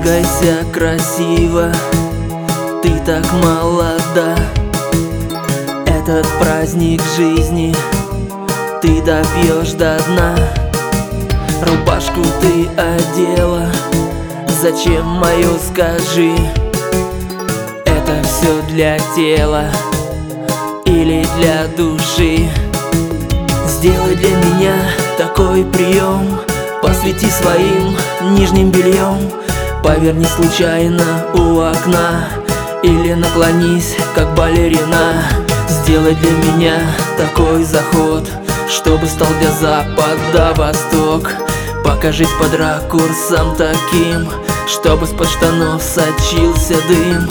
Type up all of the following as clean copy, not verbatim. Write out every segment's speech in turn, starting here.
Двигайся красиво, ты так молода. Этот праздник жизни ты допьешь до дна. Рубашку ты одела, зачем мою, скажи? Это все для тела или для души? Сделай для меня такой прием, посвети своим нижним бельем. Поверни случайно у окна или наклонись, как балерина. Сделай для меня такой заход, чтобы стал для запада восток. Покажись под ракурсом таким, чтобы с-под штанов сочился дым.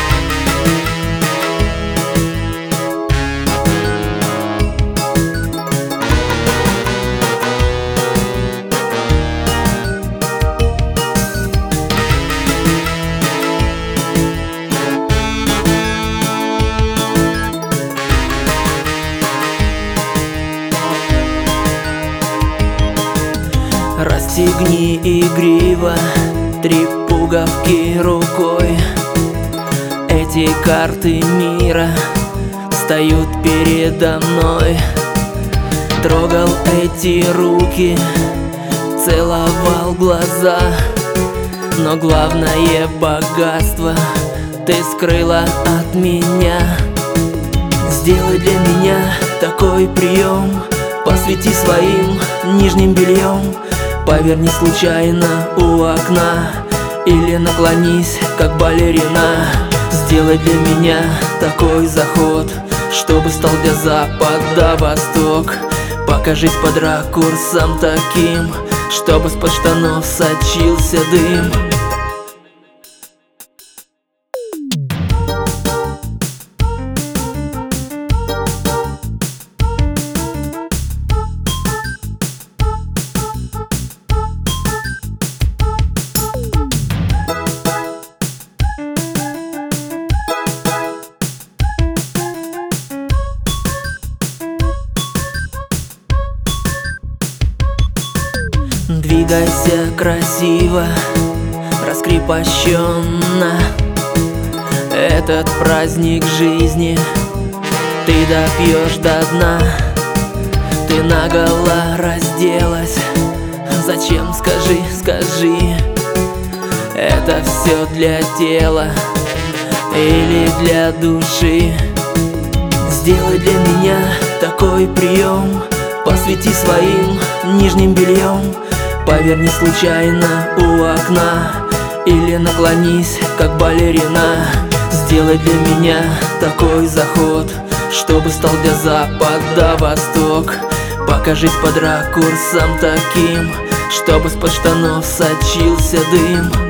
Расстегни игриво 3 пуговки рукой. Эти карты мира встают передо мной. Трогал эти руки, целовал глаза, но главное богатство ты скрыла от меня. Сделай для меня такой прием, посвети своим нижним бельем. Поверни случайно у окна или наклонись, как балерина. Сделай для меня такой заход, чтобы стал для запада восток. Покажись под ракурсом таким, чтобы с-под штанов сочился дым. Двигайся красиво, раскрепощенно. Этот праздник жизни ты допьешь до дна. Ты наголо разделась, зачем, скажи, скажи? Это все для тела или для души? Сделай для меня такой прием, посвети своим нижним бельем. Поверни случайно у окна или наклонись, как балерина. Сделай для меня такой заход, чтобы стал для запада восток. Покажись под ракурсом таким, чтобы с-под штанов сочился дым.